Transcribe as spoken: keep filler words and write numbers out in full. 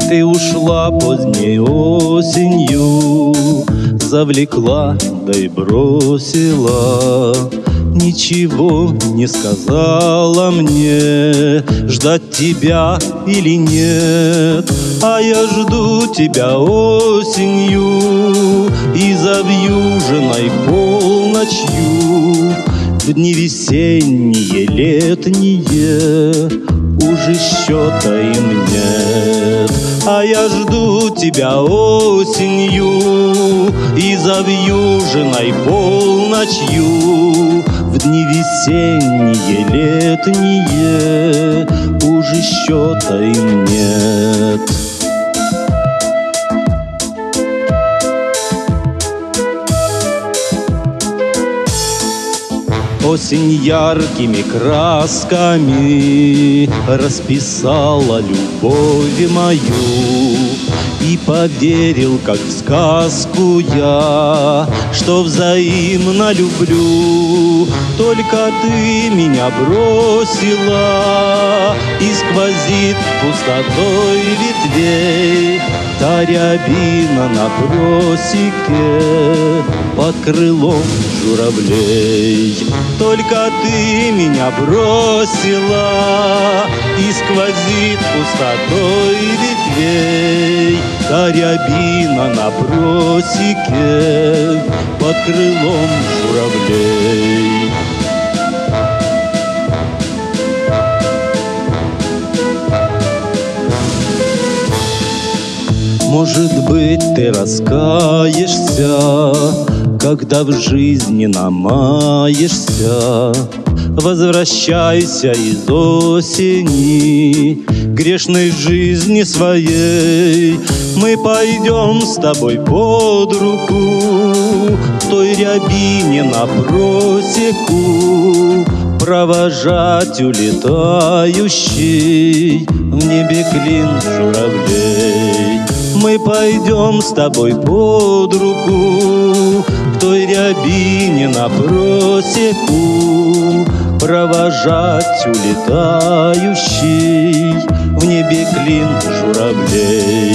Ты ушла поздней осенью, завлекла, да и бросила. Ничего не сказала мне, ждать тебя или нет. А я жду тебя осенью и завьюженной полночью. В дни весенние, летние уже счета им нет. А я жду тебя осенью и завьюженной полночью. В дни весенние, летние уже счета им нет. Осень яркими красками расписала любовь мою. И поверил, как в сказку я, что взаимно люблю. Только ты меня бросила, и сквозит пустотой ветвей та рябина на просеке под крылом журавлей. Только ты меня бросила, и сквозит пустотой ветвей та рябина на просеке под крылом журавлей. Может быть, ты раскаешься, когда в жизни намаешься. Возвращайся из осени грешной жизни своей. Мы пойдем с тобой под руку к той рябине на просеку, провожать улетающий в небе клин журавлей. Мы пойдем с тобой под руку к той рябине на просеку, провожать улетающий в небе клин журавлей.